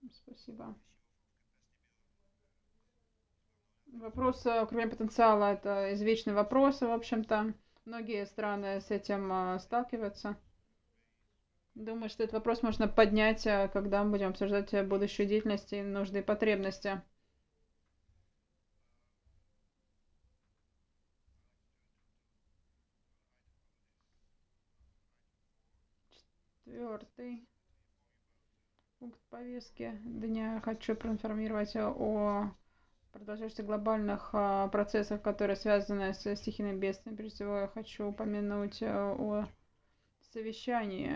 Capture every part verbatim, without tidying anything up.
Спасибо. Вопрос э, укрепления потенциала — это извечный вопрос, в общем-то. Многие страны с этим а, сталкиваются. Думаю, что этот вопрос можно поднять, а, когда мы будем обсуждать э, будущую деятельность и нужды и потребности. Четвертый пункт повестки дня. Хочу проинформировать о продолжающихся глобальных а, процессах, которые связаны с стихийным бедствием. Прежде всего, я хочу упомянуть э, о совещании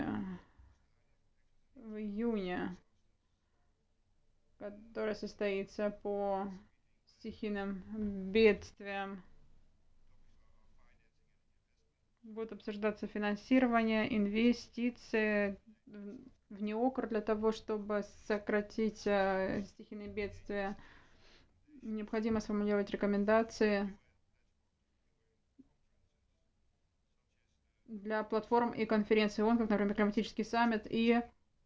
в июне, которое состоится по стихийным бедствиям. Будет обсуждаться финансирование, инвестиции в неокр для того, чтобы сократить э, стихийные бедствия. Необходимо сформулировать рекомендации для платформ и конференций ООН, как, например, климатический саммит и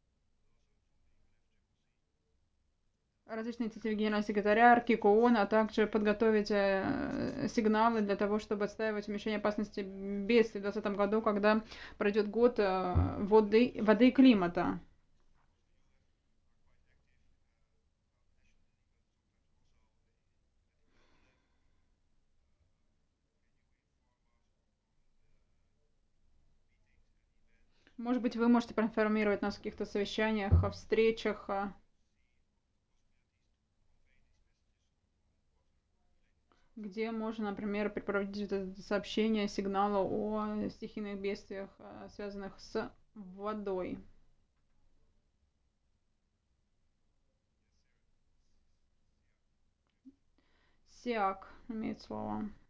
различные инициативы Генерального секретаря, РКИК ООН, а также подготовить э, сигналы для того, чтобы отстаивать уменьшение опасности бедствий в двадцатом году, когда пройдет год э, воды, воды и климата. Может быть, вы можете проинформировать нас о каких-то совещаниях, о встречах, о- где можно, например, препроводить это сообщение, сигналы о стихийных бедствиях, э, связанных с водой. СИАК имеет слово.